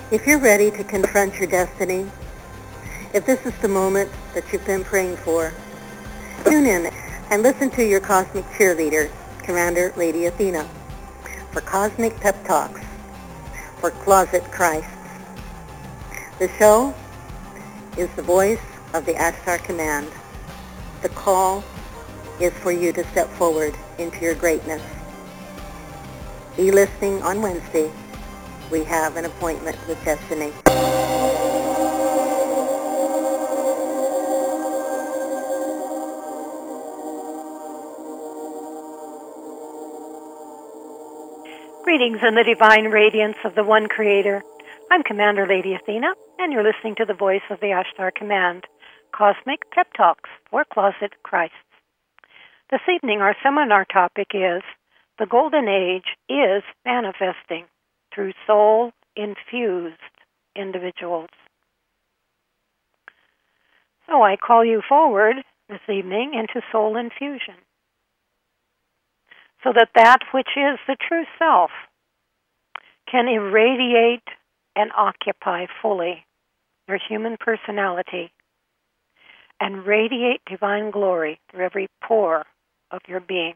If you're ready to confront your destiny, if this is the moment that you've been praying for, tune in and listen to your cosmic cheerleader, Commander Lady Athena, for Cosmic Pep Talks for Closet Christs. The show is the voice of the Ashtar Command. The call is for you to step forward into your greatness. Be listening on Wednesday. We have an appointment with destiny. Greetings in the divine radiance of the One Creator. I'm Commander Lady Athena, and you're listening to the voice of the Ashtar Command, Cosmic Pep Talks for Closet Christs. This evening, our seminar topic is The Golden Age is Manifesting Through Soul-Infused Individuals. So I call you forward this evening into soul infusion, so that that which is the true self can irradiate and occupy fully your human personality and radiate divine glory through every pore of your being.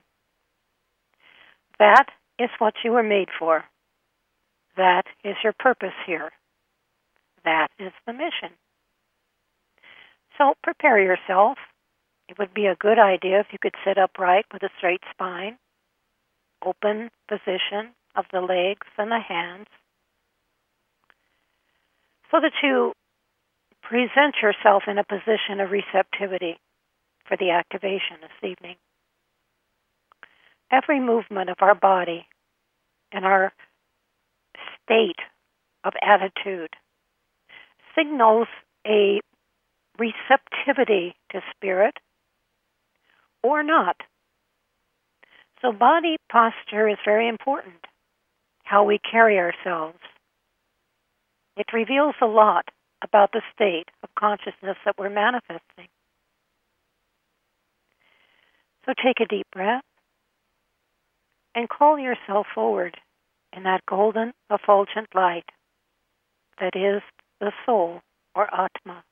That is what you were made for. That is your purpose here. That is the mission. So prepare yourself. It would be a good idea if you could sit upright with a straight spine, open position of the legs and the hands, so that you present yourself in a position of receptivity for the activation this evening. Every movement of our body and our state of attitude signals a receptivity to spirit or not. So body posture is very important, how we carry ourselves. It reveals a lot about the state of consciousness that we're manifesting. So take a deep breath and call yourself forward in that golden, effulgent light that is the soul or Atma.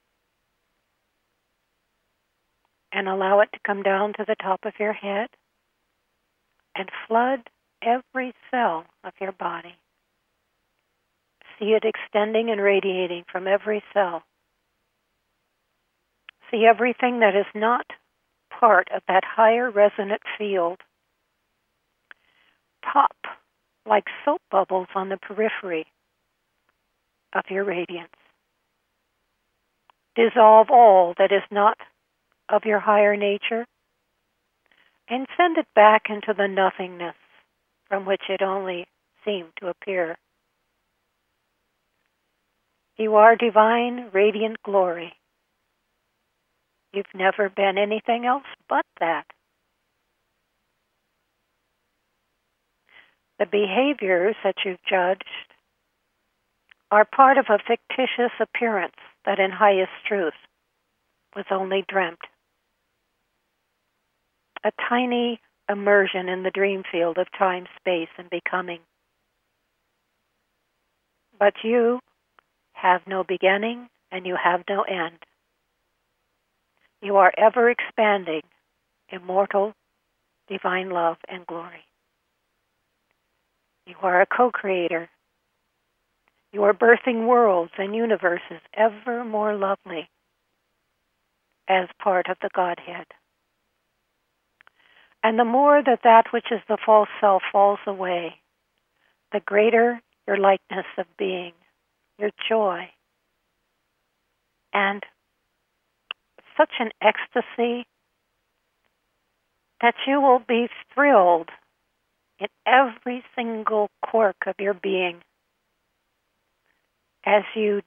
And allow it to come down to the top of your head and flood every cell of your body. See it extending and radiating from every cell. See everything that is not part of that higher resonant field pop like soap bubbles on the periphery of your radiance. Dissolve all that is not of your higher nature and send it back into the nothingness from which it only seemed to appear. You are divine, radiant glory. You've never been anything else but that. The behaviors that you've judged are part of a fictitious appearance that in highest truth was only dreamt. A tiny immersion in the dream field of time, space, and becoming. But you have no beginning and you have no end. You are ever expanding, immortal, divine love and glory. You are a co-creator. You are birthing worlds and universes ever more lovely as part of the Godhead. And the more that which is the false self falls away, the greater your likeness of being, your joy, and such an ecstasy that you will be thrilled in every single quirk of your being as you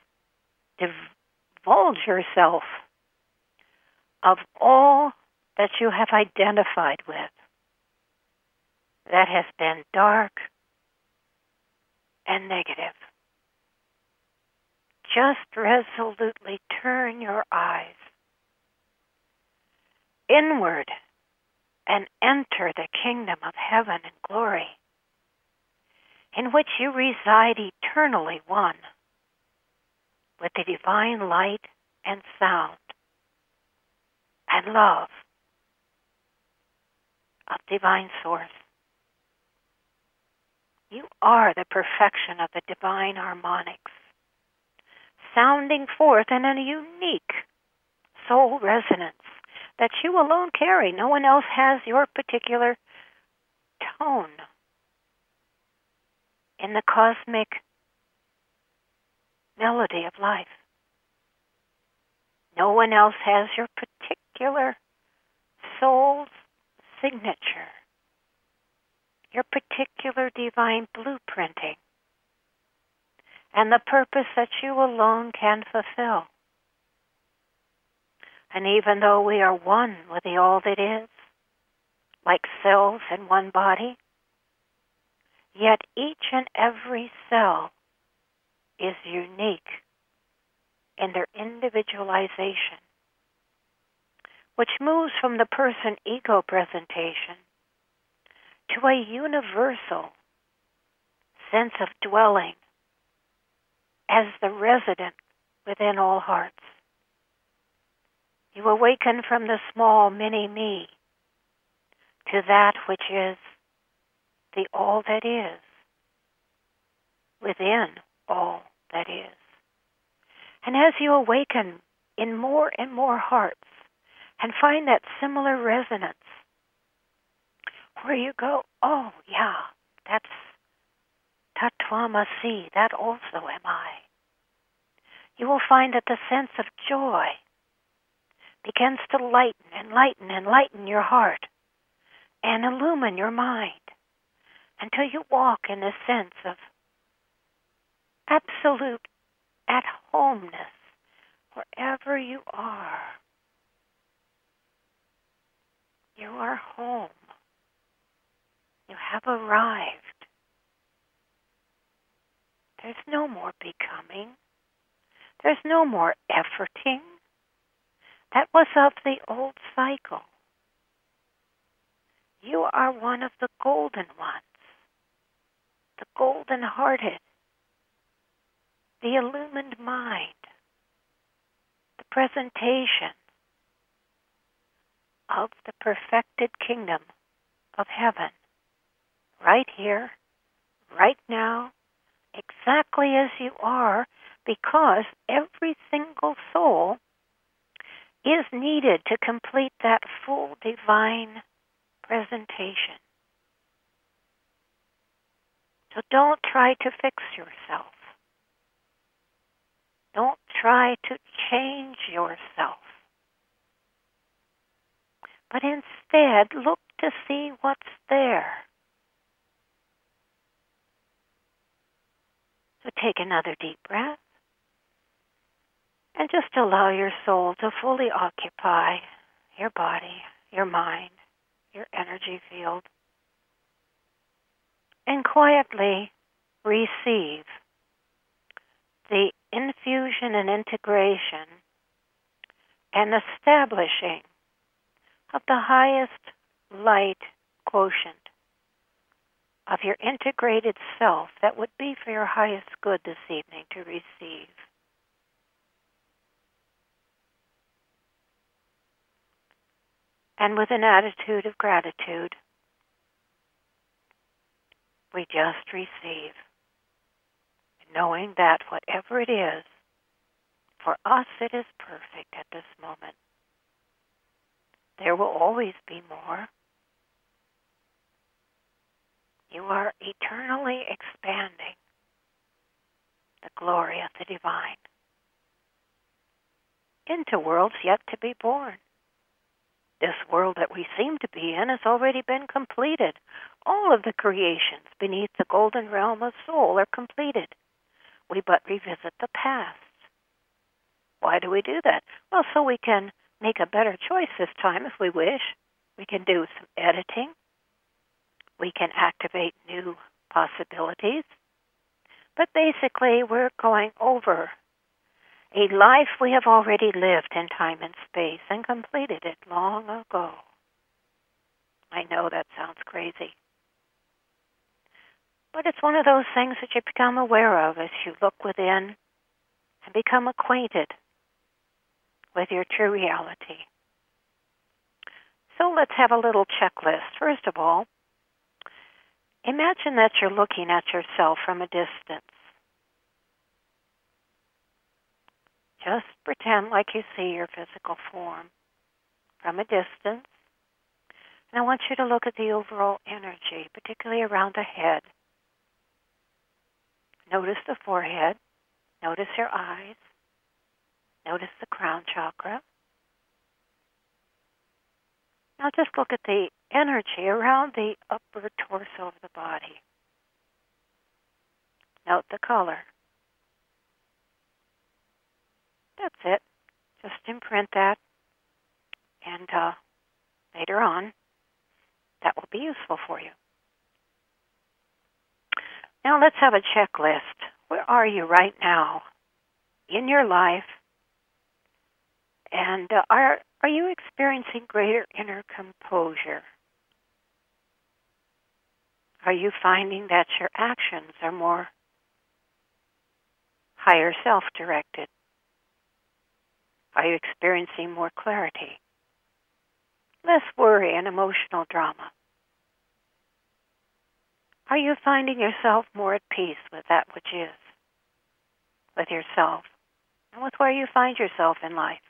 divulge yourself of all that you have identified with that has been dark and negative. Just resolutely turn your eyes inward and enter the kingdom of heaven and glory, in which you reside eternally one with the divine light and sound and love of divine source. You are the perfection of the divine harmonics, sounding forth in a unique soul resonance that you alone carry. No one else has your particular tone in the cosmic melody of life. No one else has your particular soul's signature, your particular divine blueprinting, and the purpose that you alone can fulfill. And even though we are one with the all that is, like cells in one body, yet each and every cell is unique in their individualization, which moves from the person ego presentation to a universal sense of dwelling as the resident within all hearts. You awaken from the small mini-me to that which is the all that is within all that is. And as you awaken in more and more hearts and find that similar resonance where you go, oh yeah, that's Tatvamasi, that also am I. You will find that the sense of joy begins to lighten and lighten and lighten your heart and illumine your mind until you walk in a sense of absolute at-homeness wherever you are. You are home. You have arrived. There's no more becoming. There's no more efforting. That was of the old cycle. You are one of the golden ones, the golden-hearted, the illumined mind, the presentation of the perfected kingdom of heaven, right here, right now, exactly as you are, because every single soul is needed to complete that full divine presentation. So don't try to fix yourself. Don't try to change yourself. But instead, look to see what's there. So take another deep breath and just allow your soul to fully occupy your body, your mind, your energy field, and quietly receive the infusion and integration and establishing of the highest light quotient of your integrated self that would be for your highest good this evening to receive. And with an attitude of gratitude, we just receive, knowing that whatever it is, for us it is perfect at this moment. There will always be more. You are eternally expanding the glory of the divine into worlds yet to be born. This world that we seem to be in has already been completed. All of the creations beneath the golden realm of soul are completed. We but revisit the past. Why do we do that? Well, so we can make a better choice this time if we wish. We can do some editing. We can activate new possibilities. But basically, we're going over a life we have already lived in time and space and completed it long ago. I know that sounds crazy. But it's one of those things that you become aware of as you look within and become acquainted with your true reality. So let's have a little checklist. First of all, imagine that you're looking at yourself from a distance. Just pretend like you see your physical form from a distance. And I want you to look at the overall energy, particularly around the head. Notice the forehead. Notice your eyes. Notice the crown chakra. Now just look at the energy around the upper torso of the body. Note the color. That's it. Just imprint that. And later on, that will be useful for you. Now let's have a checklist. Where are you right now in your life? And are you experiencing greater inner composure? Are you finding that your actions are more higher self-directed? Are you experiencing more clarity? Less worry and emotional drama? Are you finding yourself more at peace with that which is, with yourself, and with where you find yourself in life?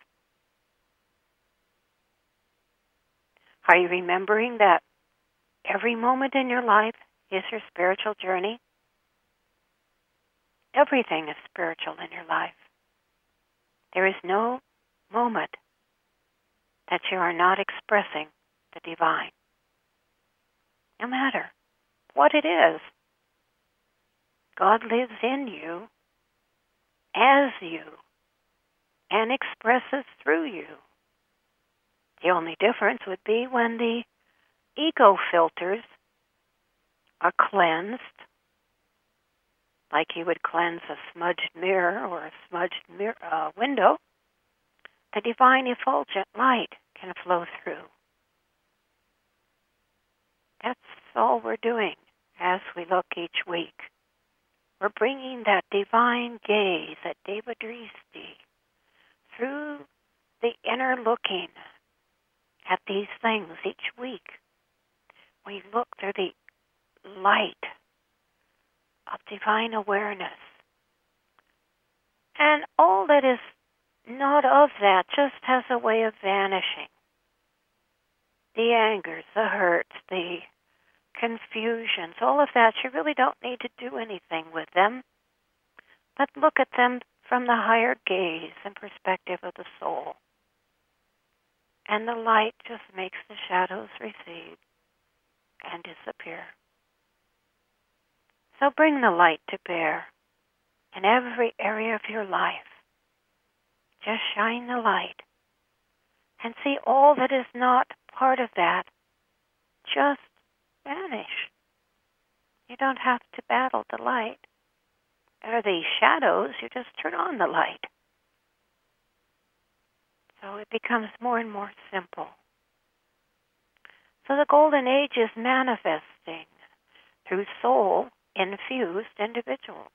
Are you remembering that every moment in your life is your spiritual journey? Everything is spiritual in your life. There is no moment that you are not expressing the divine. No matter what it is, God lives in you, as you, and expresses through you. The only difference would be when the ego filters are cleansed, like you would cleanse a smudged mirror or a smudged window. The divine effulgent light can flow through. That's all we're doing as we look each week. We're bringing that divine gaze, that Deva Dristi, through the inner looking at these things each week. We look through the light of divine awareness. And all that is not of that just has a way of vanishing. The angers, the hurts, the confusions, all of that, you really don't need to do anything with them, but look at them from the higher gaze and perspective of the soul. And the light just makes the shadows recede and disappear. So bring the light to bear in every area of your life. Just shine the light and see all that is not part of that just vanish. You don't have to battle the light or the shadows. You just turn on the light. So it becomes more and more simple. So the golden age is manifesting through soul-infused individuals.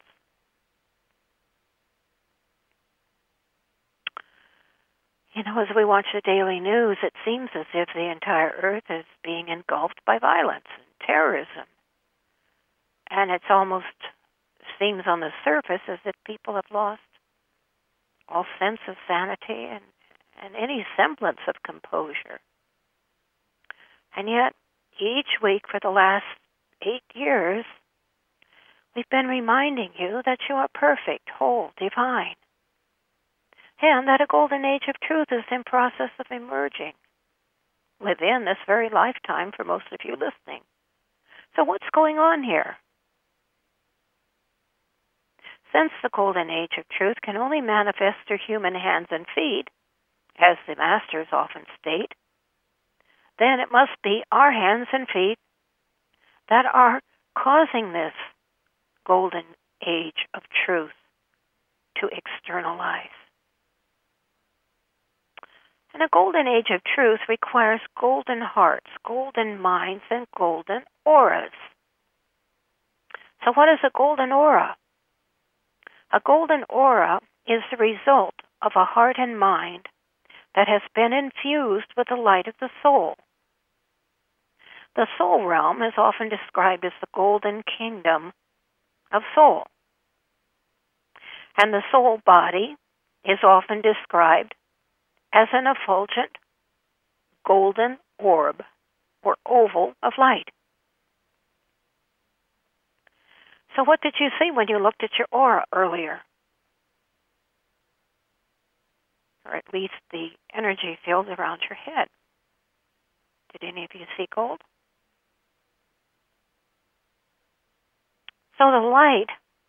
You know, as we watch the daily news, it seems as if the entire earth is being engulfed by violence and terrorism. And it almost seems on the surface as if people have lost all sense of sanity and any semblance of composure. And yet, each week for the last 8 years, we've been reminding you that you are perfect, whole, divine, and that a golden age of truth is in process of emerging within this very lifetime for most of you listening. So what's going on here? Since the golden age of truth can only manifest through human hands and feet, as the masters often state, then it must be our hands and feet that are causing this golden age of truth to externalize. And a golden age of truth requires golden hearts, golden minds, and golden auras. So what is a golden aura? A golden aura is the result of a heart and mind that has been infused with the light of the soul. The soul realm is often described as the golden kingdom of soul. And the soul body is often described as an effulgent golden orb or oval of light. So what did you see when you looked at your aura earlier? Or at least the energy field around your head. Did any of you see gold? So the light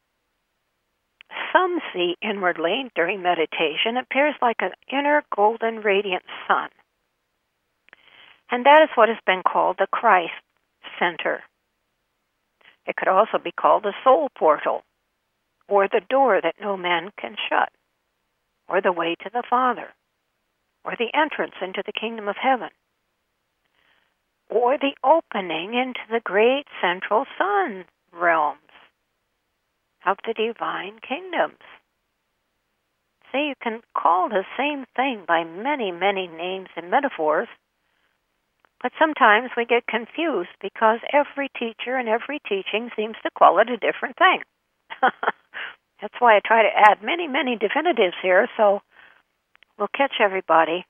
some see inwardly during meditation appears like an inner golden radiant sun. And that is what has been called the Christ Center. It could also be called the soul portal, or the door that no man can shut, or the way to the Father, or the entrance into the kingdom of heaven, or the opening into the great central sun realms of the divine kingdoms. See, you can call the same thing by many, many names and metaphors, but sometimes we get confused because every teacher and every teaching seems to call it a different thing. That's why I try to add many, many definitives here, so we'll catch everybody,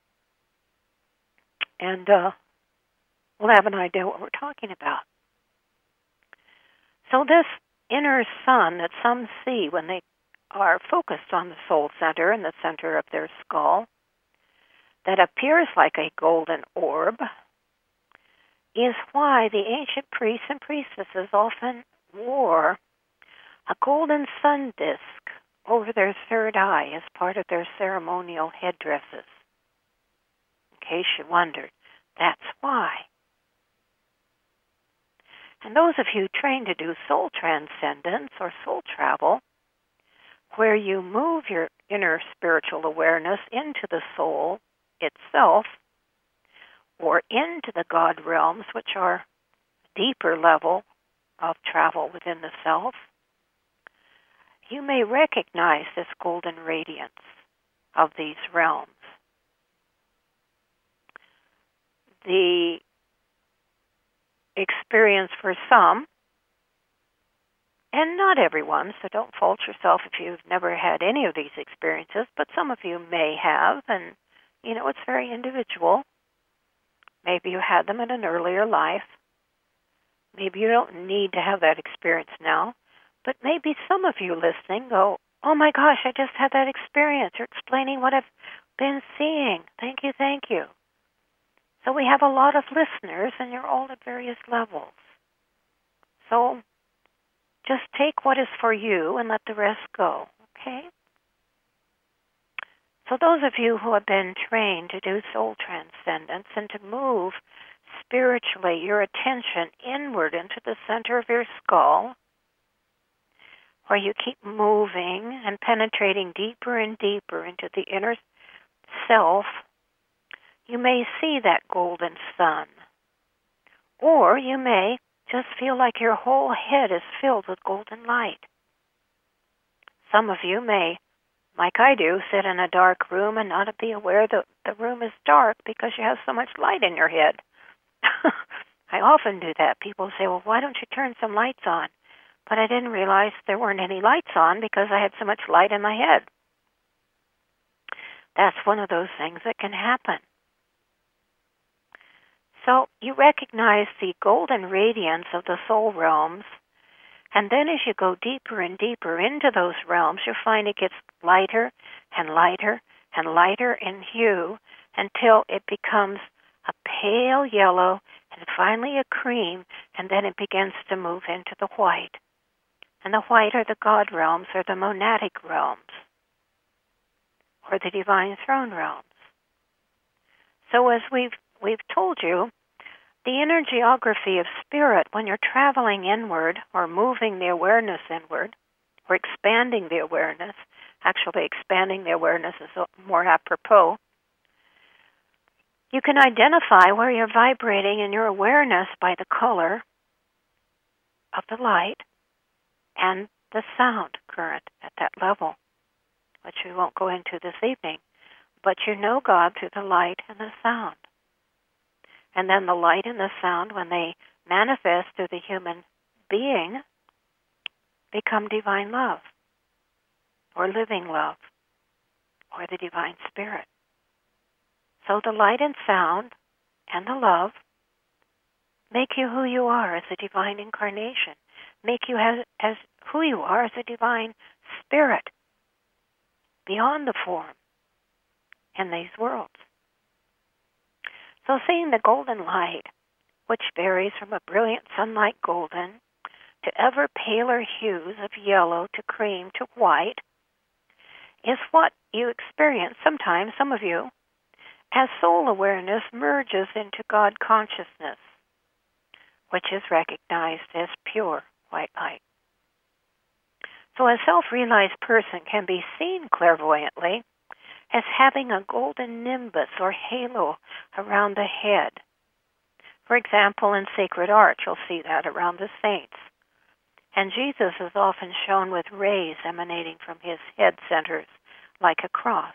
and we'll have an idea what we're talking about. So this inner sun that some see when they are focused on the soul center in the center of their skull, that appears like a golden orb, is why the ancient priests and priestesses often wore a golden sun disk over their third eye as part of their ceremonial headdresses. In case you wondered, that's why. And those of you trained to do soul transcendence or soul travel, where you move your inner spiritual awareness into the soul itself, or into the God realms, which are a deeper level of travel within the self, you may recognize this golden radiance of these realms. The experience for some, and not everyone, so don't fault yourself if you've never had any of these experiences, but some of you may have, and it's very individual. Maybe you had them in an earlier life. Maybe you don't need to have that experience now, but maybe some of you listening go, oh my gosh, I just had that experience. You're explaining what I've been seeing. Thank you, thank you. So we have a lot of listeners, and you're all at various levels. So just take what is for you and let the rest go, okay? So those of you who have been trained to do soul transcendence and to move spiritually your attention inward into the center of your skull, where you keep moving and penetrating deeper and deeper into the inner self, you may see that golden sun. Or you may just feel like your whole head is filled with golden light. Some of you may, like I do, sit in a dark room and not be aware that the room is dark because you have so much light in your head. I often do that. People say, well, why don't you turn some lights on? But I didn't realize there weren't any lights on because I had so much light in my head. That's one of those things that can happen. So you recognize the golden radiance of the soul realms, and then as you go deeper and deeper into those realms, you find it gets lighter and lighter and lighter in hue until it becomes a pale yellow and finally a cream, and then it begins to move into the white. And the white are the God realms or the monadic realms or the divine throne realms. So as we've told you, the inner geography of spirit, when you're traveling inward or moving the awareness inward or expanding the awareness, actually expanding the awareness is more apropos, you can identify where you're vibrating in your awareness by the color of the light and the sound current at that level. which we won't go into this evening. But you know God through the light and the sound. And then the light and the sound, when they manifest through the human being, become divine love, or living love, or the divine spirit. So the light and sound and the love make you who you are as a divine incarnation, make you as who you are as a divine spirit beyond the form in these worlds. So seeing the golden light, which varies from a brilliant sunlight golden to ever paler hues of yellow to cream to white, is what you experience sometimes, some of you, as soul awareness merges into God consciousness, which is recognized as pure white light. So a self-realized person can be seen clairvoyantly as having a golden nimbus or halo around the head. For example, in sacred art, you'll see that around the saints. And Jesus is often shown with rays emanating from his head centers like a cross.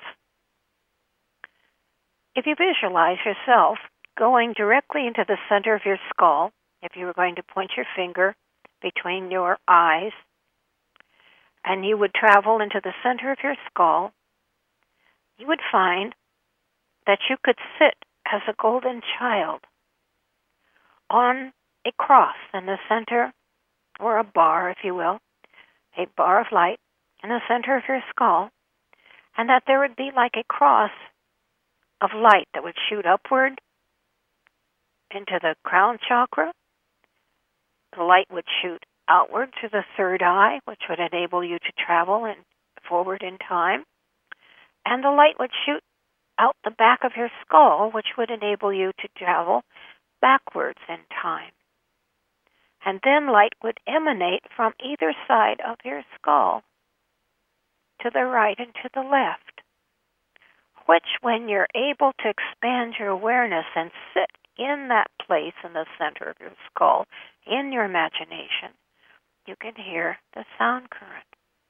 If you visualize yourself going directly into the center of your skull, if you were going to point your finger between your eyes, and you would travel into the center of your skull, you would find that you could sit as a golden child on a cross in the center, or a bar, if you will, a bar of light in the center of your skull, and that there would be like a cross of light that would shoot upward into the crown chakra. The light would shoot outward to the third eye, which would enable you to travel forward in time. And the light would shoot out the back of your skull, which would enable you to travel backwards in time. And then light would emanate from either side of your skull, to the right and to the left, which, when you're able to expand your awareness and sit in that place in the center of your skull, in your imagination, you can hear the sound current.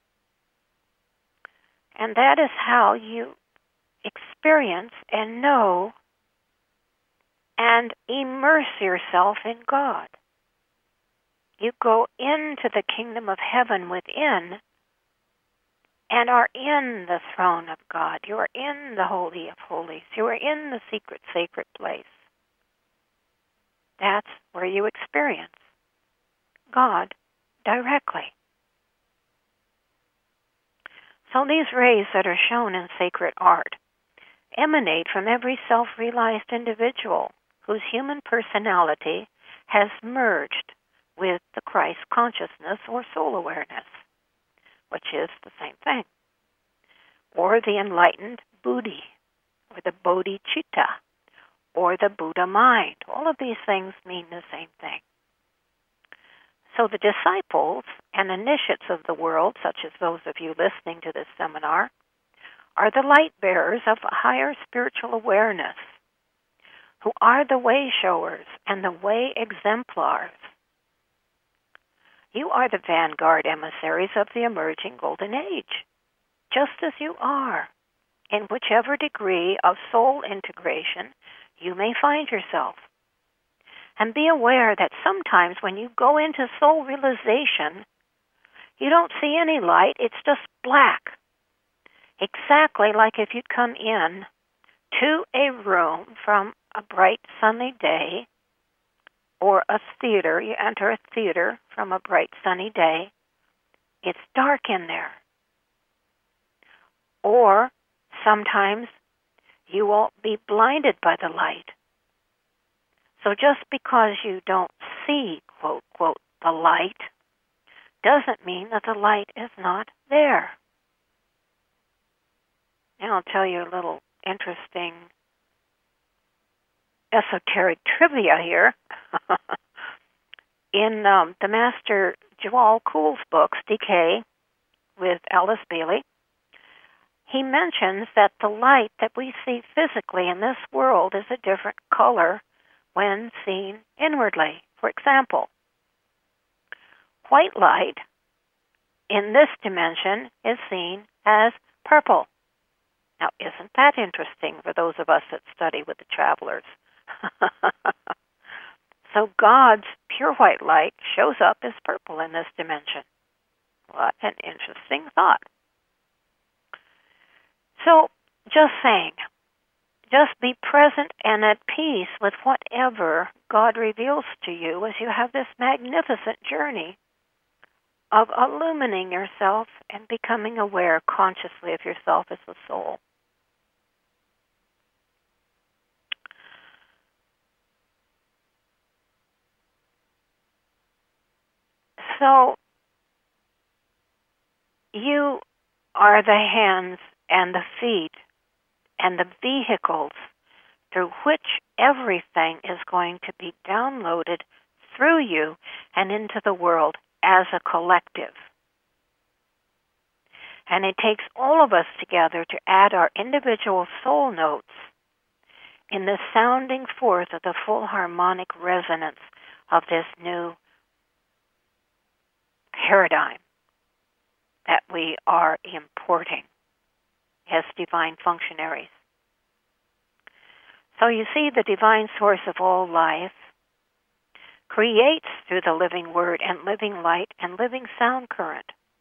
And that is how you experience and know and immerse yourself in God. You go into the kingdom of heaven within and are in the throne of God. You are in the Holy of Holies. You are in the secret, sacred place. That's where you experience God directly. So these rays that are shown in sacred art emanate from every self-realized individual whose human personality has merged with the Christ consciousness or soul awareness, which is the same thing, or the enlightened Buddhi, or the bodhicitta, or the Buddha mind. All of these things mean the same thing. So the disciples and initiates of the world, such as those of you listening to this seminar, are the light bearers of a higher spiritual awareness, who are the way showers and the way exemplars. You are the vanguard emissaries of the emerging golden age, just as you are, in whichever degree of soul integration you may find yourself. And be aware that sometimes when you go into soul realization, you don't see any light, it's just black. Exactly like if you'd come in to a room from a bright sunny day, or a theater, you enter a theater from a bright sunny day, it's dark in there. Or sometimes you will be blinded by the light. So just because you don't see, quote, quote, the light, doesn't mean that the light is not there. And I'll tell you a little interesting esoteric trivia here. In the Master Djwhal Khol's books, Decay, with Alice Bailey, he mentions that the light that we see physically in this world is a different color when seen inwardly. For example, white light in this dimension is seen as purple. Now, isn't that interesting for those of us that study with the travelers? So God's pure white light shows up as purple in this dimension. What an interesting thought. So, just saying, just be present and at peace with whatever God reveals to you as you have this magnificent journey of illumining yourself and becoming aware consciously of yourself as the soul. So, you are the hands and the feet and the vehicles through which everything is going to be downloaded through you and into the world as a collective. And it takes all of us together to add our individual soul notes in the sounding forth of the full harmonic resonance of this new paradigm that we are importing as divine functionaries. So you see, the divine source of all life creates through the living word and living light and living sound current.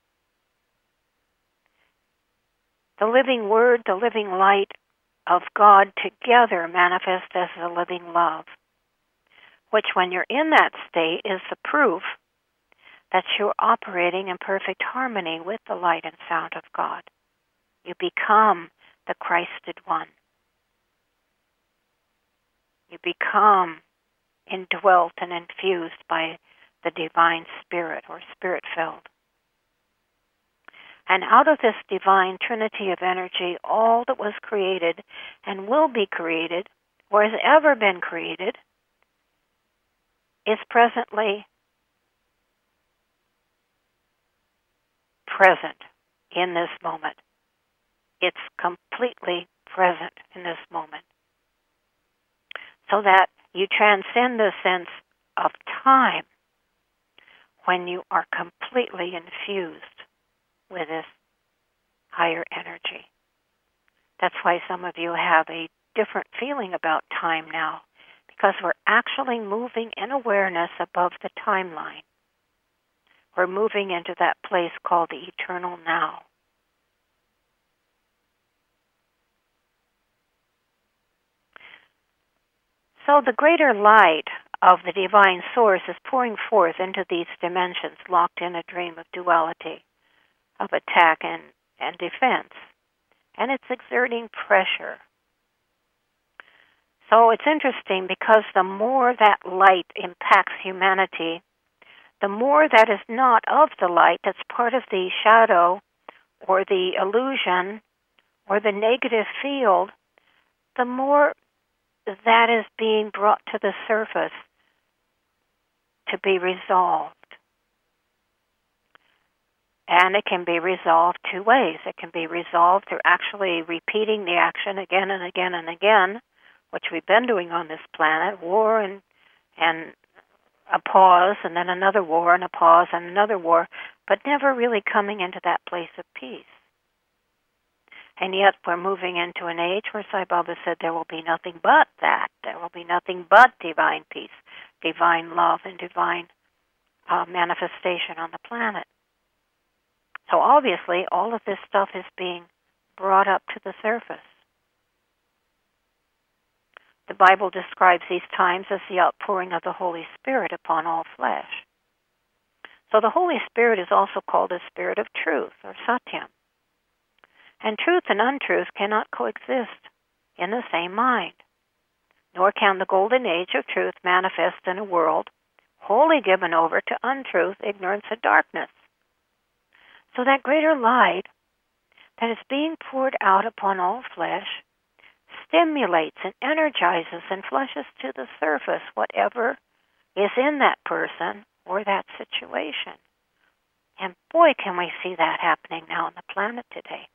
The living word, the living light of God together manifest as the living love, which when you're in that state is the proof that you're operating in perfect harmony with the light and sound of God. You become the Christed one. You become indwelt and infused by the divine spirit or spirit-filled. And out of this divine trinity of energy, all that was created and will be created, or has ever been created, is presently present in this moment. It's completely present in this moment. So that you transcend the sense of time when you are completely infused with this higher energy. That's why some of you have a different feeling about time now, because we're actually moving in awareness above the timeline. We're moving into that place called the eternal now. So the greater light of the divine source is pouring forth into these dimensions locked in a dream of duality, of attack and defense. And it's exerting pressure. So it's interesting because the more that light impacts humanity, the more that is not of the light, that's part of the shadow or the illusion or the negative field, the more that is being brought to the surface to be resolved. And it can be resolved two ways. It can be resolved through actually repeating the action again and again and again, which we've been doing on this planet, war and a pause, and then another war, and a pause, and another war, but never really coming into that place of peace. And yet we're moving into an age where Sai Baba said there will be nothing but that. There will be nothing but divine peace, divine love, and divine manifestation on the planet. So obviously all of this stuff is being brought up to the surface. The Bible describes these times as the outpouring of the Holy Spirit upon all flesh. So the Holy Spirit is also called the Spirit of Truth, or Satyam. And truth and untruth cannot coexist in the same mind, nor can the golden age of truth manifest in a world wholly given over to untruth, ignorance, and darkness. So that greater light that is being poured out upon all flesh stimulates and energizes and flushes to the surface whatever is in that person or that situation. And boy, can we see that happening now on the planet today.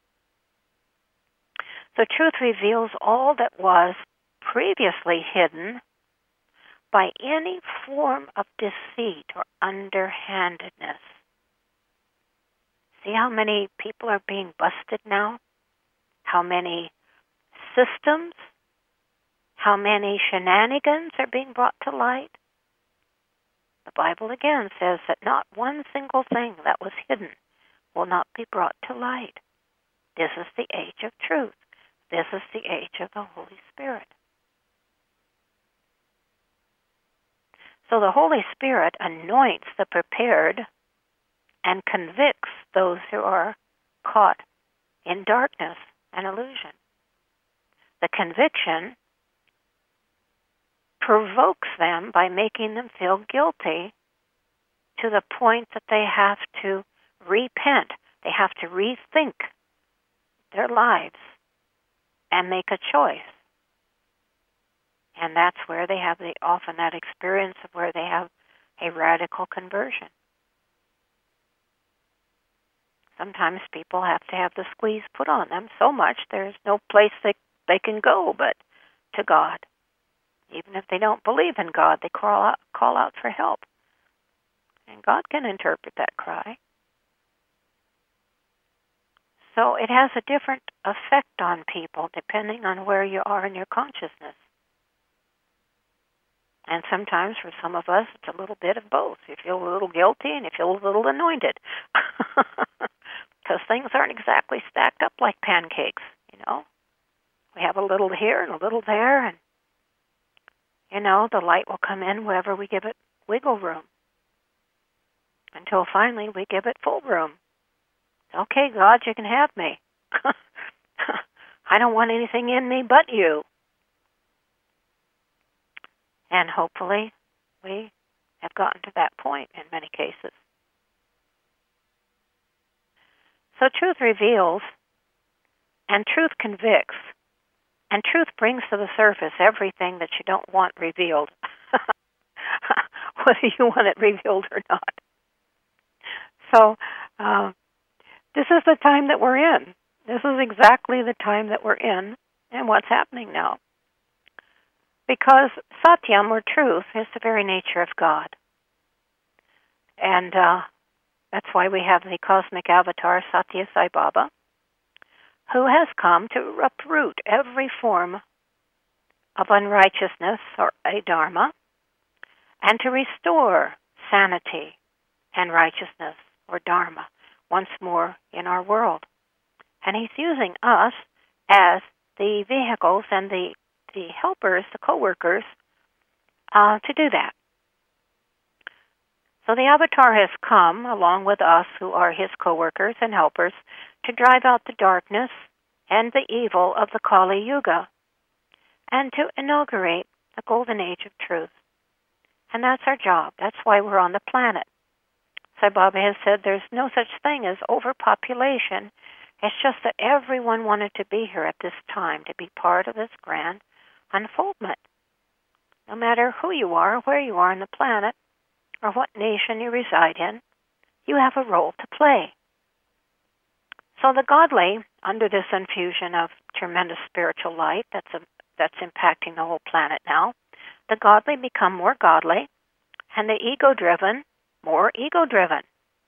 So truth reveals all that was previously hidden by any form of deceit or underhandedness. See how many people are being busted now? How many systems, how many shenanigans are being brought to light? The Bible again says that not one single thing that was hidden will not be brought to light. This is the age of truth. This is the age of the Holy Spirit. So the Holy Spirit anoints the prepared and convicts those who are caught in darkness and illusion. The conviction provokes them by making them feel guilty to the point that they have to repent. They have to rethink their lives and make a choice. And that's where they have often that experience of where they have a radical conversion. Sometimes people have to have the squeeze put on them so much there's no place they can go but to God. Even if they don't believe in God, they call out for help. And God can interpret that cry. So it has a different effect on people depending on where you are in your consciousness. And sometimes for some of us, it's a little bit of both. You feel a little guilty and you feel a little anointed. Because things aren't exactly stacked up like pancakes, you know. We have a little here and a little there, and, you know, the light will come in wherever we give it wiggle room. Until finally we give it full room. Okay, God, you can have me. I don't want anything in me but you. And hopefully we have gotten to that point in many cases. So truth reveals, and truth convicts, and truth brings to the surface everything that you don't want revealed, whether you want it revealed or not. So this is the time that we're in. This is exactly the time that we're in and what's happening now. Because Satyam, or truth, is the very nature of God. And that's why we have the cosmic avatar, Satya Sai Baba, who has come to uproot every form of unrighteousness or adharma and to restore sanity and righteousness or dharma once more in our world. And he's using us as the vehicles and the helpers, the co-workers, to do that. So the avatar has come, along with us who are his co-workers and helpers, to drive out the darkness and the evil of the Kali Yuga and to inaugurate the golden age of truth. And that's our job. That's why we're on the planet. Sai Baba has said there's no such thing as overpopulation. It's just that everyone wanted to be here at this time, to be part of this grand unfoldment. No matter who you are, where you are on the planet, or what nation you reside in, you have a role to play. So the godly, under this infusion of tremendous spiritual light that's impacting the whole planet now, the godly become more godly, and the ego-driven more ego-driven.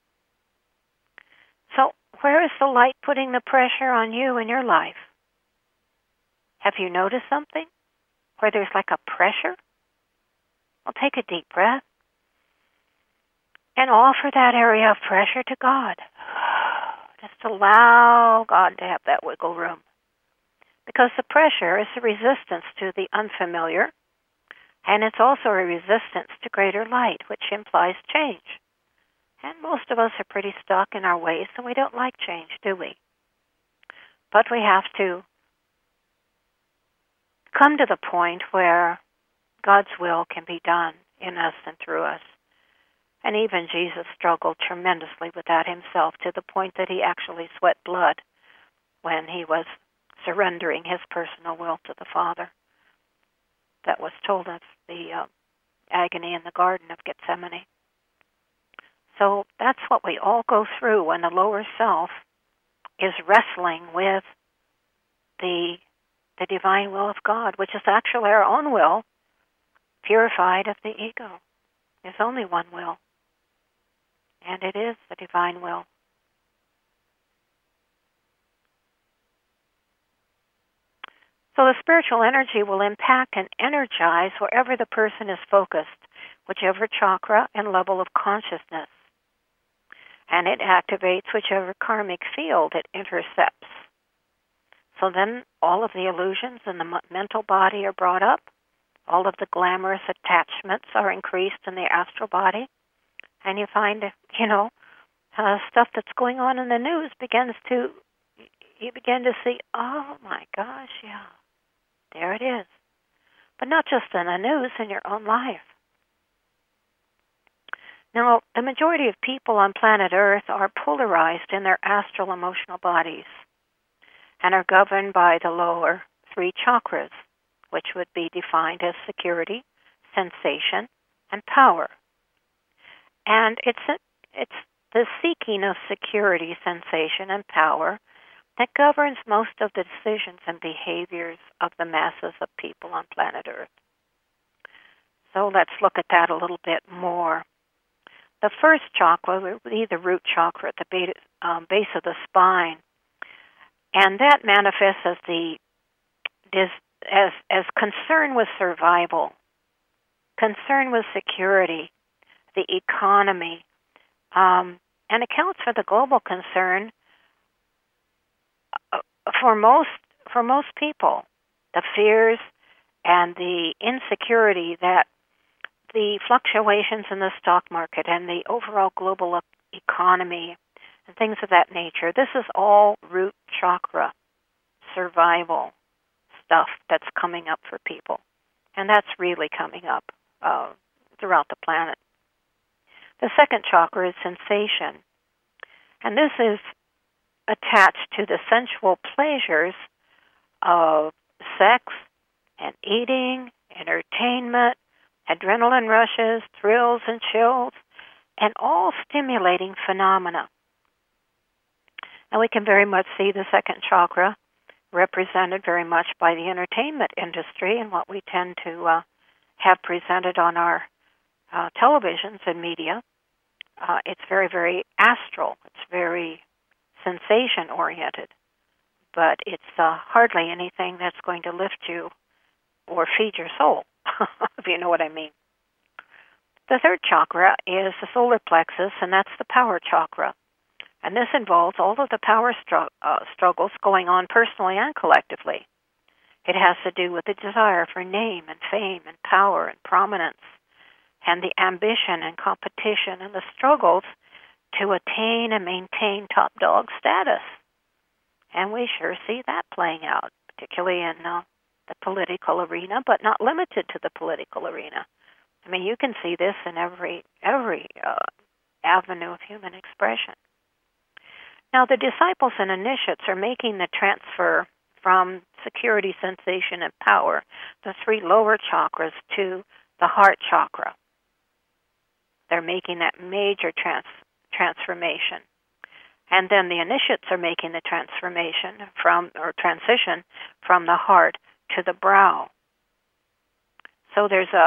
So where is the light putting the pressure on you in your life? Have you noticed something where there's like a pressure? Well, take a deep breath and offer that area of pressure to God. Just allow God to have that wiggle room. Because the pressure is a resistance to the unfamiliar, and it's also a resistance to greater light, which implies change. And most of us are pretty stuck in our ways, and we don't like change, do we? But we have to come to the point where God's will can be done in us and through us. And even Jesus struggled tremendously with that himself, to the point that he actually sweat blood when he was surrendering his personal will to the Father. That was told us the agony in the Garden of Gethsemane. So that's what we all go through when the lower self is wrestling with the divine will of God, which is actually our own will, purified of the ego. There's only one will, and it is the divine will. So the spiritual energy will impact and energize wherever the person is focused, whichever chakra and level of consciousness. And it activates whichever karmic field it intercepts. So then all of the illusions in the mental body are brought up. All of the glamorous attachments are increased in the astral body. And you find, stuff that's going on in the news you begin to see, oh my gosh, yeah, there it is. But not just in the news, in your own life. Now, the majority of people on planet Earth are polarized in their astral emotional bodies and are governed by the lower three chakras, which would be defined as security, sensation, and power. And it's the seeking of security, sensation, and power that governs most of the decisions and behaviors of the masses of people on planet Earth. So let's look at that a little bit more. The first chakra would be the root chakra at the base of the spine, and that manifests as concern with survival, concern with security, the economy, and accounts for the global concern for most people, the fears and the insecurity that the fluctuations in the stock market and the overall global economy and things of that nature. This is all root chakra survival stuff that's coming up for people. And that's really coming up throughout the planet. The second chakra is sensation. And this is attached to the sensual pleasures of sex and eating, entertainment, adrenaline rushes, thrills and chills, and all stimulating phenomena. And we can very much see the second chakra represented very much by the entertainment industry and what we tend to have presented on our televisions and media. It's very, very astral. It's very sensation-oriented. But it's hardly anything that's going to lift you or feed your soul, if you know what I mean. The third chakra is the solar plexus, and that's the power chakra. And this involves all of the power struggles going on personally and collectively. It has to do with the desire for name and fame and power and prominence, and the ambition and competition and the struggles to attain and maintain top dog status. And we sure see that playing out, particularly in the political arena, but not limited to the political arena. I mean, you can see this in every avenue of human expression. Now, the disciples and initiates are making the transfer from security, sensation, and power, the three lower chakras, to the heart chakra. They're making that major transformation. And then the initiates are making the transition from the heart to the brow. So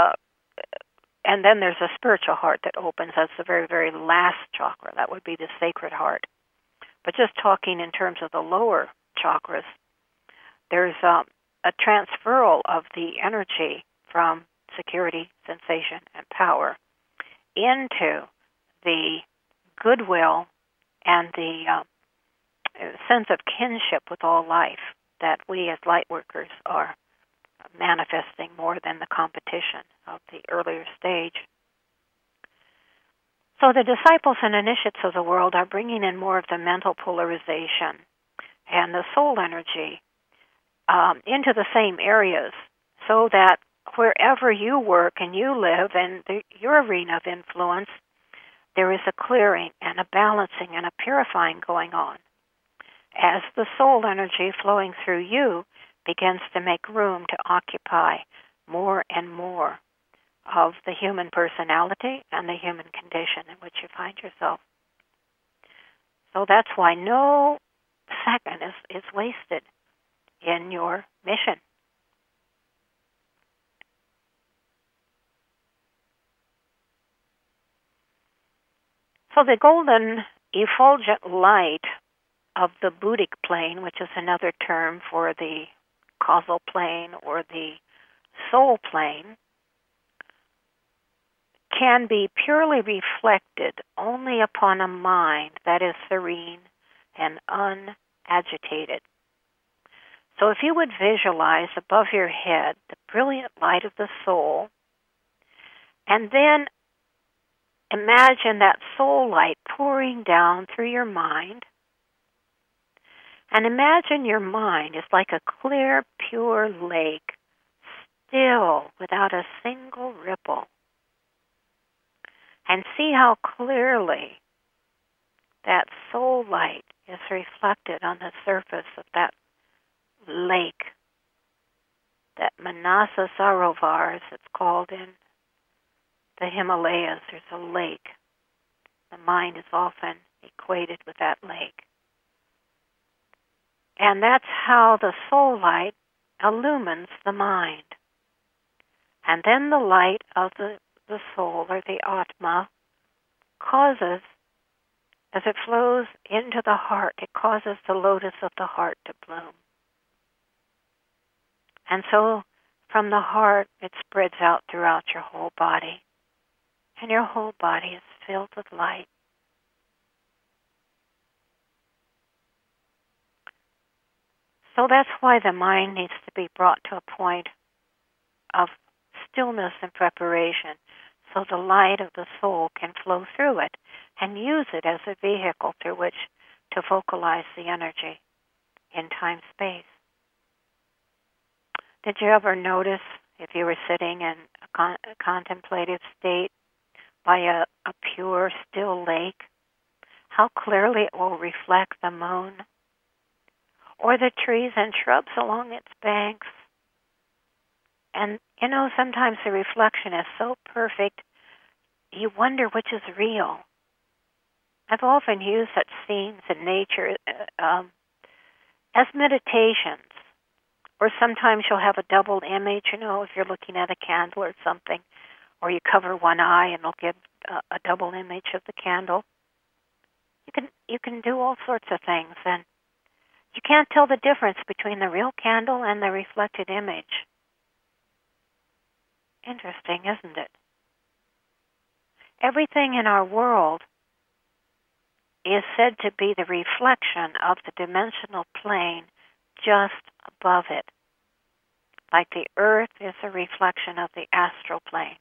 and then there's a spiritual heart that opens. That's the very, very last chakra. That would be the sacred heart. But just talking in terms of the lower chakras, there's a transferal of the energy from security, sensation, and power into the goodwill and the sense of kinship with all life that we as light workers are manifesting more than the competition of the earlier stage. So the disciples and initiates of the world are bringing in more of the mental polarization and the soul energy into the same areas, so that wherever you work and you live in your arena of influence, there is a clearing and a balancing and a purifying going on, as the soul energy flowing through you begins to make room to occupy more and more of the human personality and the human condition in which you find yourself. So that's why no second is wasted in your mission. So the golden effulgent light of the Buddhic plane, which is another term for the causal plane or the soul plane, can be purely reflected only upon a mind that is serene and unagitated. So if you would visualize above your head the brilliant light of the soul, and then imagine that soul light pouring down through your mind, and imagine your mind is like a clear, pure lake, still without a single ripple. And see how clearly that soul light is reflected on the surface of that lake, that Manasa Sarovar, as it's called in the Himalayas. There's a lake. The mind is often equated with that lake. And that's how the soul light illumines the mind. And then the light of the soul, or the Atma, causes, as it flows into the heart, it causes the lotus of the heart to bloom. And so from the heart, it spreads out throughout your whole body. And your whole body is filled with light. So that's why the mind needs to be brought to a point of stillness and preparation, so the light of the soul can flow through it and use it as a vehicle through which to focalize the energy in time-space. Did you ever notice, if you were sitting in a contemplative state by a pure, still lake, how clearly it will reflect the moon, or the trees and shrubs along its banks? And, sometimes the reflection is so perfect, you wonder which is real. I've often used such scenes in nature as meditations. Or sometimes you'll have a double image, if you're looking at a candle or something, or you cover one eye and it'll give a double image of the candle. You can do all sorts of things, and you can't tell the difference between the real candle and the reflected image. Interesting, isn't it? Everything in our world is said to be the reflection of the dimensional plane just above it, like the earth is a reflection of the astral plane.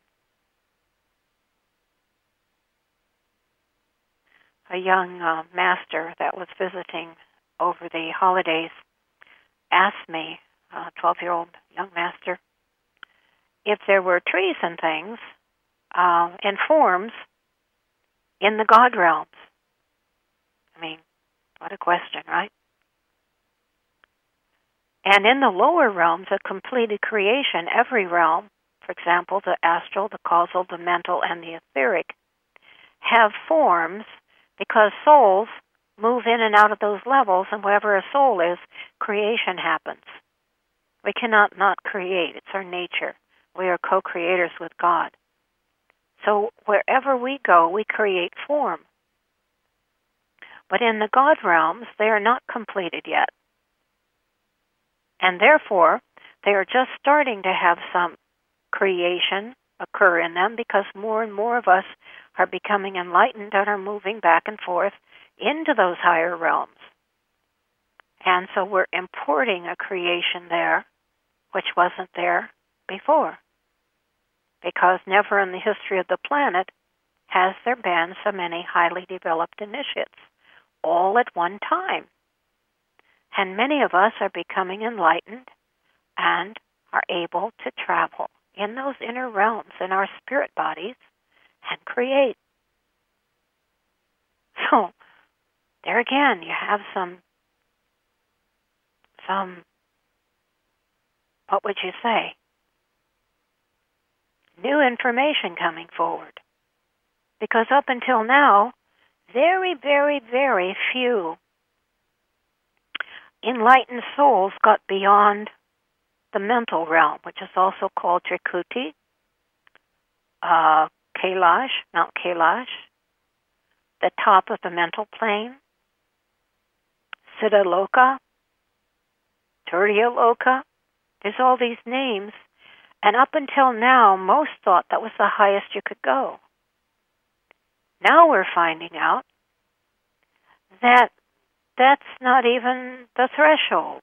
A young master that was visiting over the holidays asked me, a 12-year-old young master, if there were trees and things and forms in the God realms. I mean, what a question, right? And in the lower realms of completed creation, every realm, for example, the astral, the causal, the mental, and the etheric, have forms because souls move in and out of those levels, and wherever a soul is, creation happens. We cannot not create. It's our nature. We are co-creators with God. So wherever we go, we create form. But in the God realms, they are not completed yet. And therefore, they are just starting to have some creation occur in them because more and more of us are becoming enlightened and are moving back and forth into those higher realms. And so we're importing a creation there which wasn't there before. Because never in the history of the planet has there been so many highly developed initiates, all at one time. And many of us are becoming enlightened and are able to travel in those inner realms in our spirit bodies and create. So, there again, you have some, what would you say, new information coming forward. Because up until now, very, very, very few enlightened souls got beyond the mental realm, which is also called Trikuti, Kailash, Mount Kailash, the top of the mental plane, Siddhaloka, Turiya Loka, There's all these names, and up until now, most thought that was the highest you could go. Now we're finding out that that's not even the threshold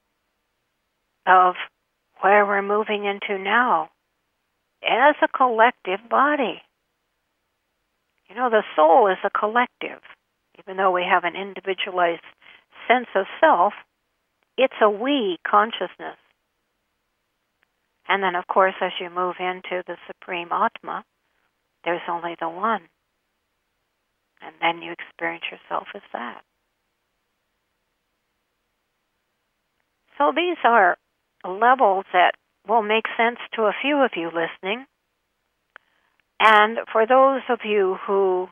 of where we're moving into now as a collective body. You know, the soul is a collective. Even though we have an individualized sense of self, it's a we consciousness. And then, of course, as you move into the Supreme Atma, there's only the one. And then you experience yourself as that. So these are levels that will make sense to a few of you listening. And for those of you who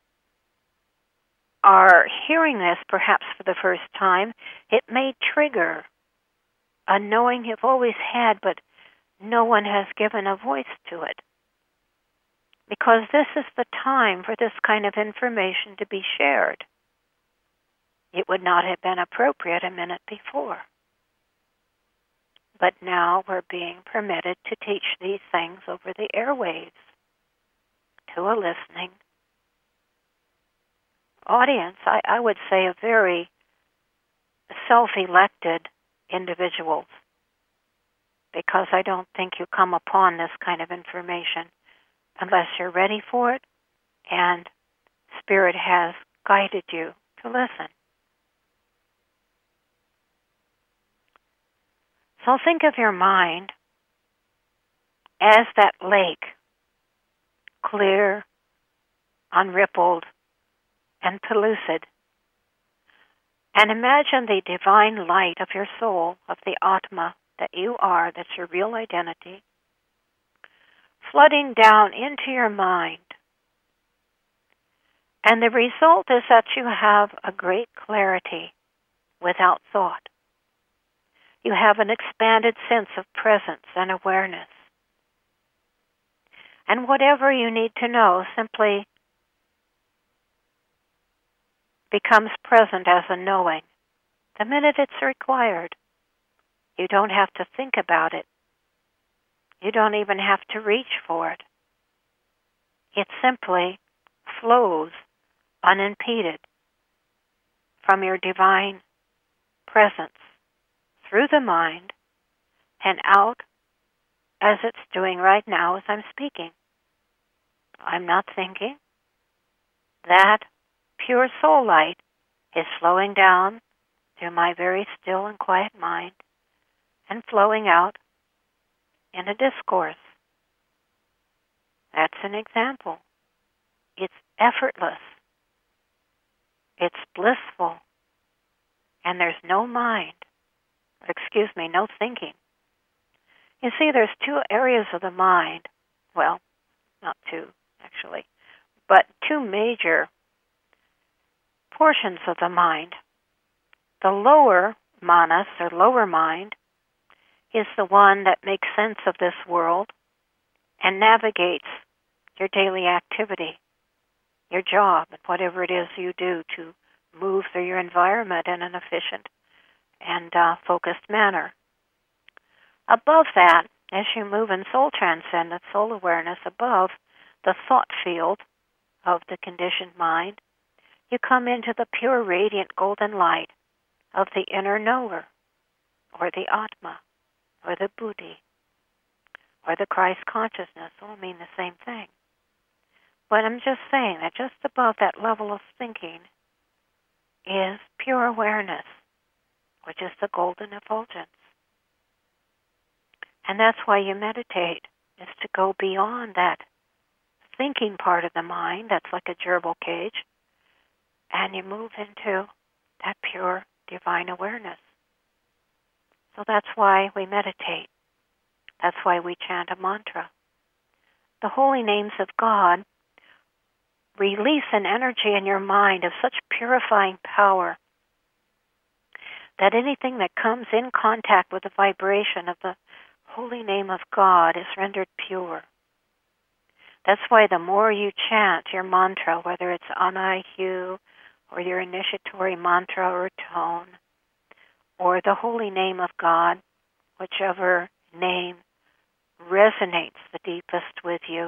are hearing this perhaps for the first time, it may trigger a knowing you've always had, but no one has given a voice to it. Because this is the time for this kind of information to be shared. It would not have been appropriate a minute before. But now we're being permitted to teach these things over the airwaves to a listening audience. I would say a very self-elected individuals, because I don't think you come upon this kind of information unless you're ready for it and Spirit has guided you to listen. So think of your mind as that lake, clear, unrippled, and pellucid. And imagine the divine light of your soul, of the Atma that you are, that's your real identity, flooding down into your mind. And the result is that you have a great clarity without thought. You have an expanded sense of presence and awareness. And whatever you need to know simply becomes present as a knowing the minute it's required. You don't have to think about it. You don't even have to reach for it. It simply flows unimpeded from your divine presence through the mind and out as it's doing right now as I'm speaking. I'm not thinking. That pure soul light is flowing down through my very still and quiet mind and flowing out in a discourse. That's an example. It's effortless. It's blissful. And there's no mind. No thinking. You see, there's two areas of the mind. Well, not two, actually, but two major portions of the mind. The lower manas, or lower mind, is the one that makes sense of this world and navigates your daily activity, your job, and whatever it is you do to move through your environment in an efficient and focused manner. Above that, as you move in soul transcendence, soul awareness, above the thought field of the conditioned mind, you come into the pure, radiant, golden light of the inner knower, or the Atma, or the Buddhi, or the Christ consciousness. All mean the same thing. But I'm just saying that just above that level of thinking is pure awareness, which is the golden effulgence. And that's why you meditate, is to go beyond that thinking part of the mind that's like a gerbil cage, and you move into that pure divine awareness. So that's why we meditate. That's why we chant a mantra. The holy names of God release an energy in your mind of such purifying power that anything that comes in contact with the vibration of the holy name of God is rendered pure. That's why the more you chant your mantra, whether it's Anaihu, or your initiatory mantra or tone, or the holy name of God, whichever name resonates the deepest with you.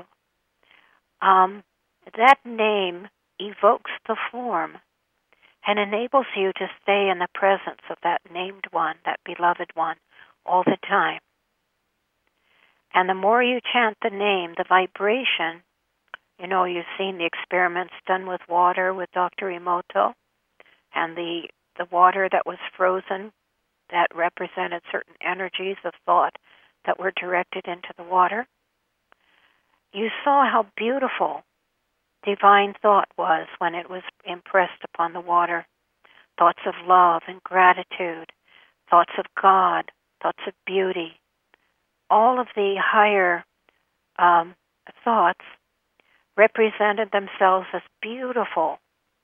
That name evokes the form and enables you to stay in the presence of that named one, that beloved one, all the time. And the more you chant the name, the vibration, you've seen the experiments done with water with Dr. Emoto, and the water that was frozen that represented certain energies of thought that were directed into the water. You saw how beautiful divine thought was when it was impressed upon the water. Thoughts of love and gratitude, thoughts of God, thoughts of beauty. All of the higher thoughts represented themselves as beautiful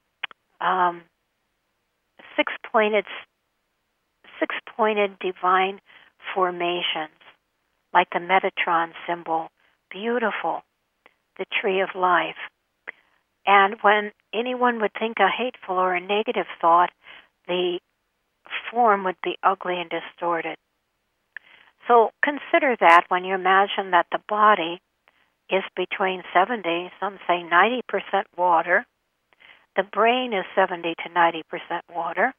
six-pointed divine formations, like the Metatron symbol, beautiful, the tree of life. And when anyone would think a hateful or a negative thought, the form would be ugly and distorted. So consider that when you imagine that the body is between 70, some say 90% water. The brain is 70 to 90% water.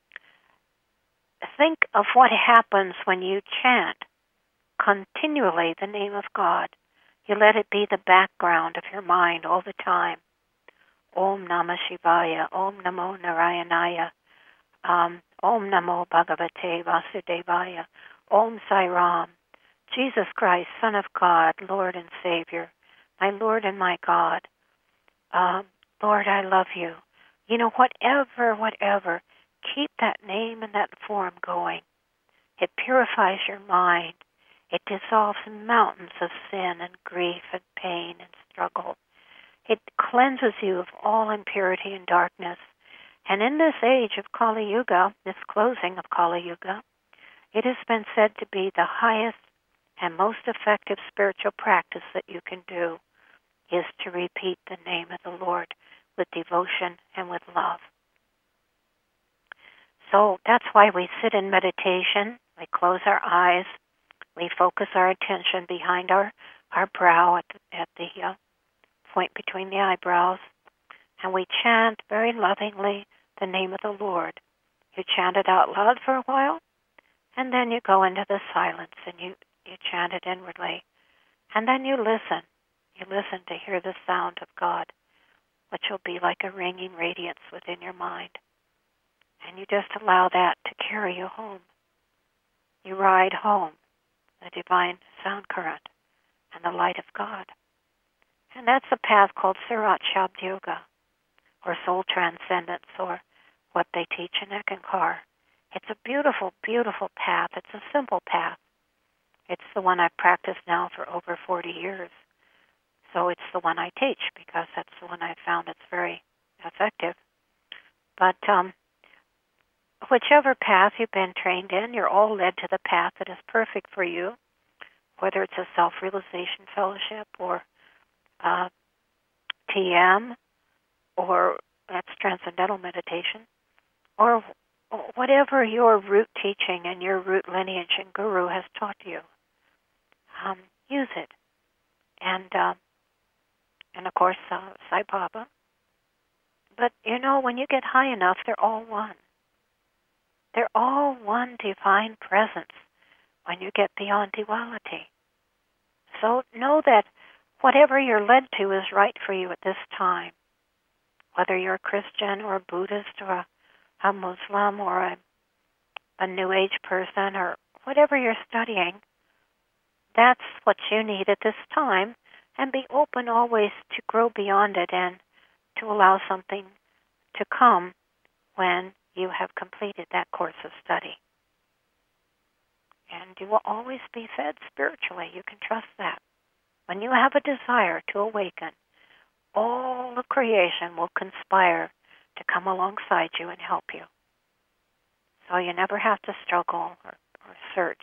Think of what happens when you chant continually the name of God. You let it be the background of your mind all the time. Om Namah Shivaya, Om Namo Narayanaya, Om Namo Bhagavate Vasudevaya, Om Sai Ram, Jesus Christ, Son of God, Lord and Savior, my Lord and my God. Lord, I love you. Whatever, keep that name and that form going. It purifies your mind. It dissolves mountains of sin and grief and pain and struggle. It cleanses you of all impurity and darkness. And in this age of Kali Yuga, this closing of Kali Yuga, it has been said to be the highest and most effective spiritual practice that you can do is to repeat the name of the Lord with devotion and with love. So that's why we sit in meditation, we close our eyes, we focus our attention behind our brow at the point between the eyebrows, and we chant very lovingly the name of the Lord. You chant it out loud for a while, and then you go into the silence and you chant it inwardly. And then you listen. You listen to hear the sound of God, which will be like a ringing radiance within your mind. And you just allow that to carry you home. You ride home the divine sound current and the light of God. And that's a path called Sirat Shabd Yoga, or soul transcendence, or what they teach in Ekankar. It's a beautiful, beautiful path. It's a simple path. It's the one I've practiced now for over 40 years. So it's the one I teach because that's the one I found that's very effective. But whichever path you've been trained in, you're all led to the path that is perfect for you, whether it's a self-realization fellowship or TM, or that's transcendental meditation, or whatever your root teaching and your root lineage and guru has taught you. Use it. And of course, Sai Baba. But, when you get high enough, they're all one. They're all one divine presence when you get beyond duality. So know that whatever you're led to is right for you at this time. Whether you're a Christian or a Buddhist or a Muslim or a New Age person or whatever you're studying, that's what you need at this time. And be open always to grow beyond it and to allow something to come when you have completed that course of study. And you will always be fed spiritually. You can trust that. When you have a desire to awaken, all of creation will conspire to come alongside you and help you. So you never have to struggle or search,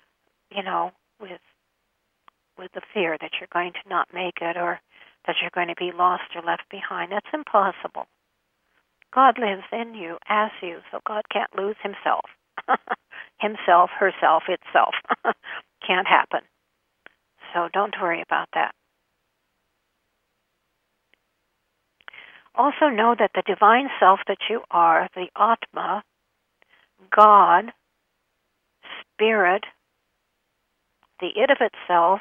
with the fear that you're going to not make it or that you're going to be lost or left behind. That's impossible. God lives in you, as you, so God can't lose himself. himself, herself, itself. Can't happen. So don't worry about that. Also know that the divine self that you are, the Atma, God, Spirit, the it of itself,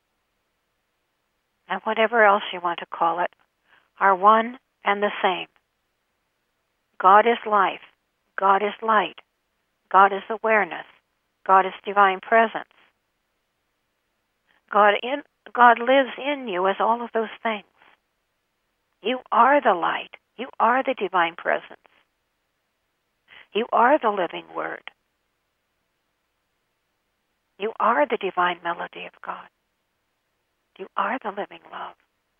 and whatever else you want to call it, are one and the same. God is life. God is light. God is awareness. God is divine presence. God lives in you as all of those things. You are the light. You are the divine presence. You are the living word. You are the divine melody of God. You are the living love.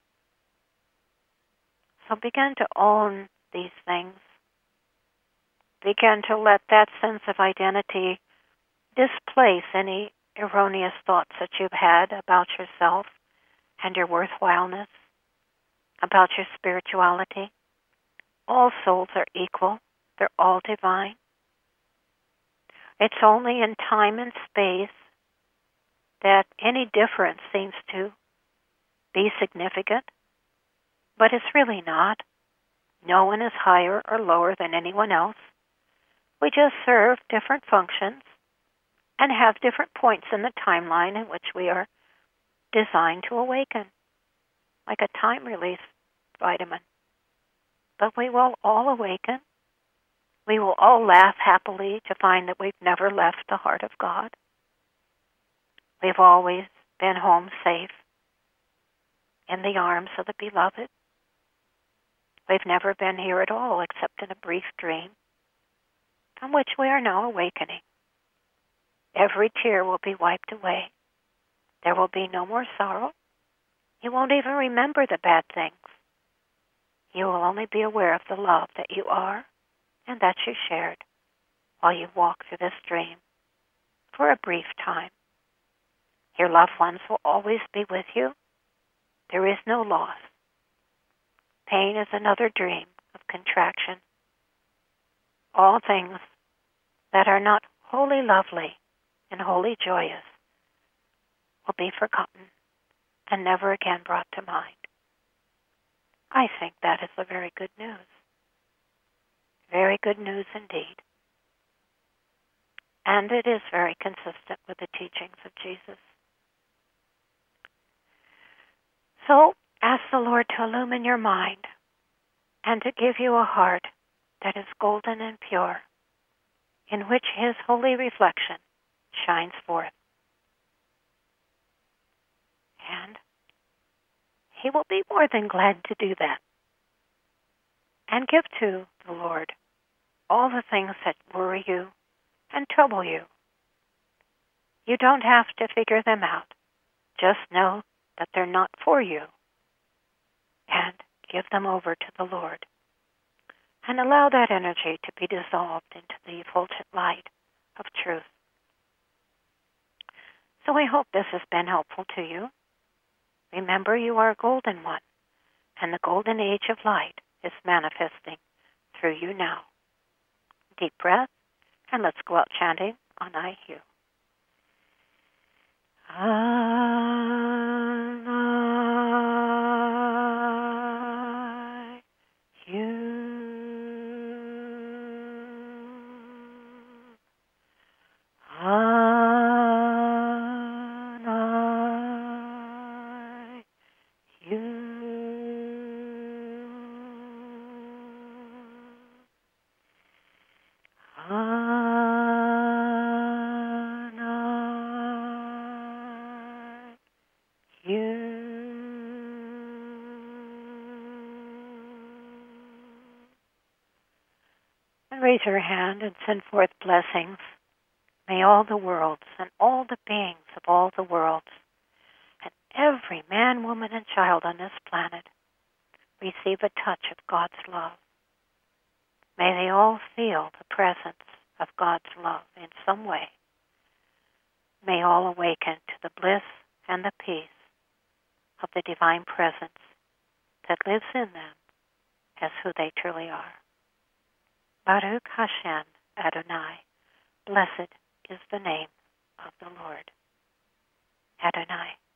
So begin to own these things. Begin to let that sense of identity displace any erroneous thoughts that you've had about yourself and your worthwhileness, about your spirituality. All souls are equal. They're all divine. It's only in time and space that any difference seems to be significant, but it's really not. No one is higher or lower than anyone else. We just serve different functions and have different points in the timeline in which we are designed to awaken, like a time-release vitamin. But we will all awaken. We will all laugh happily to find that we've never left the heart of God. We've always been home safe in the arms of the beloved. We've never been here at all except in a brief dream from which we are now awakening. Every tear will be wiped away. There will be no more sorrow. You won't even remember the bad things. You will only be aware of the love that you are and that you shared while you walk through this dream for a brief time. Your loved ones will always be with you. There is no loss. Pain is another dream of contraction. All things that are not wholly lovely and wholly joyous will be forgotten and never again brought to mind. I think that is a very good news. Very good news indeed. And it is very consistent with the teachings of Jesus. So ask the Lord to illumine your mind and to give you a heart that is golden and pure, in which His holy reflection shines forth. And He will be more than glad to do that. And give to the Lord all the things that worry you and trouble you. You don't have to figure them out. Just know that they're not for you. And give them over to the Lord. And allow that energy to be dissolved into the effulgent light of truth. So I hope this has been helpful to you. Remember, you are a golden one, and the golden age of light is manifesting through you now. Deep breath, and let's go out chanting on I Hew. Raise your hand and send forth blessings. May all the worlds and all the beings of all the worlds and every man, woman, and child on this planet receive a touch of God's love. May they all feel the presence of God's love in some way. May all awaken to the bliss and the peace of the divine presence that lives in them as who they truly are. Baruch Hashem Adonai, blessed is the name of the Lord. Adonai.